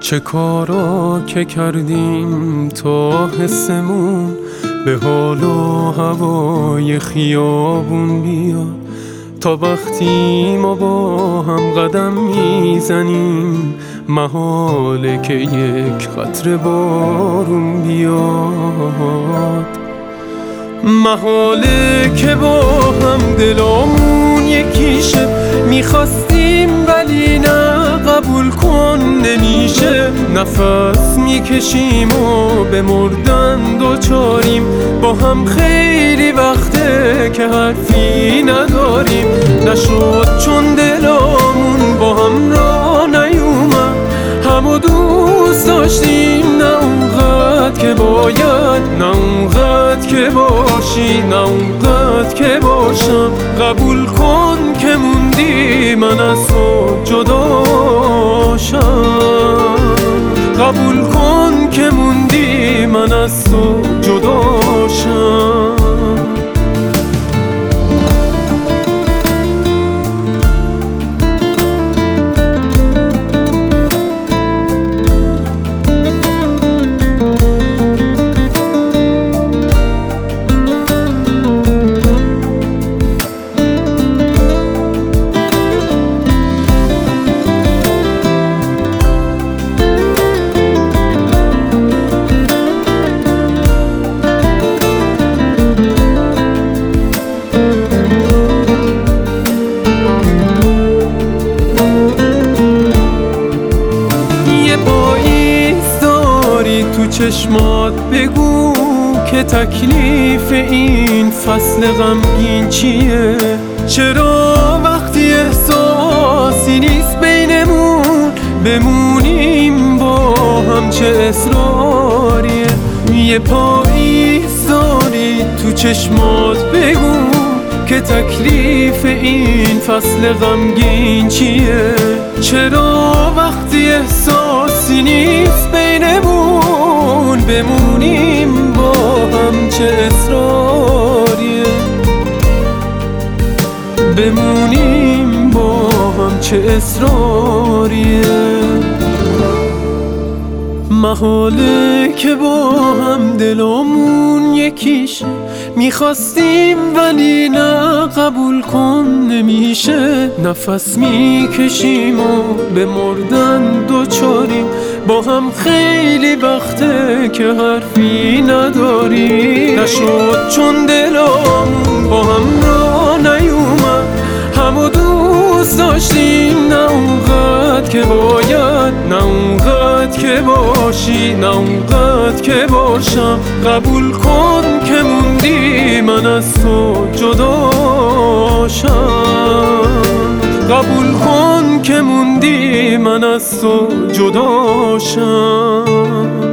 چه کارا که کردیم تا حسمون به حال و هوای خیابون بیاد، تا وقتی ما با هم قدم میزنیم محاله که یک قطره بارون بیاد. محاله که با هم دلامون یکیشه، میخواستیم ولی نه قبول کن نمیشه. نفس میکشیم و به مردن دوچاریم، با هم خیلی وقته که حرفی نداریم. نشد چون دلامون با هم را نیومد، همو دوست داشتیم نه اونقدر که باید، نه اونقدر که باشی نه اونقدر که باشم. قبول کن که موندی من از تو جداشم، قبول کن که موندی من از تو جداشم. تو چشمات بگو که تکلیف این فصل غمگین چیه؟ چرا وقتی احساسی نیست بینمون بمونیم با هم چه اصراریه؟ یه پاییز داری تو چشمات بگو که تکلیف این فصل غمگین چیه؟ چرا وقتی احساسی نیست بینمون بمونیم با هم چه اصراریه؟ بمونیم با هم چه اصراریه؟ محاله که با هم دلامون یکیشه، میخواستیم ولی نه قبول کن نمیشه. نفس میکشیم و به مردن دوچاریم، با هم خیلی وقته که حرفی نداریم. نشد چون دلامون با هم را نیومد، همو دوست داشتیم نه اونقدر که باید، نه اونقدر که باشی نه اونقدر که باشم. قبول کن که موندی من از تو جداشم، قبول کن که موندی من از تو جداشم.